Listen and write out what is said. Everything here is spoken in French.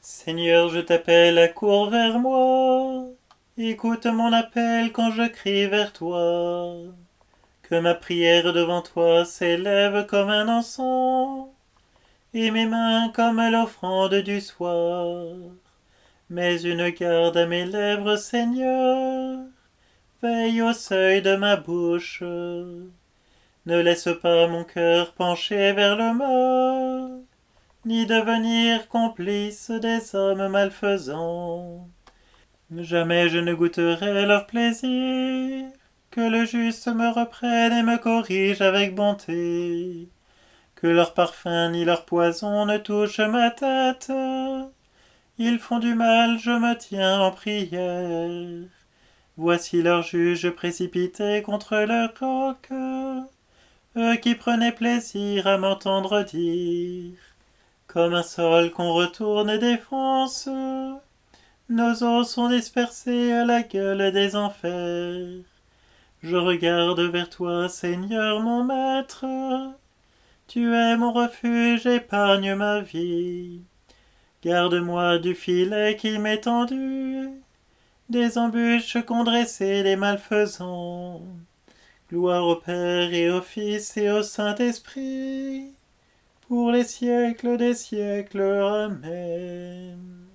Seigneur, je t'appelle, accours vers moi. Écoute mon appel quand je crie vers toi. Que ma prière devant toi s'élève comme un encens, et mes mains comme l'offrande du soir. Mais une garde à mes lèvres, Seigneur, veille au seuil de ma bouche. Ne laisse pas mon cœur pencher vers le mal, ni devenir complice des hommes malfaisants. Jamais je ne goûterai leur plaisir, que le juste me reprenne et me corrige avec bonté, que leur parfum ni leur poison ne touche ma tête. Ils font du mal, je me tiens en prière. Voici leur juge précipité contre leur coq, eux qui prenaient plaisir à m'entendre dire, comme un sol qu'on retourne et défonce, nos os sont dispersés à la gueule des enfers. Je regarde vers toi, Seigneur mon Maître. Tu es mon refuge, épargne ma vie. Garde-moi du filet qui m'est tendu, des embûches qu'ont dressées les malfaisants. Gloire au Père et au Fils et au Saint-Esprit, pour les siècles des siècles. Amen.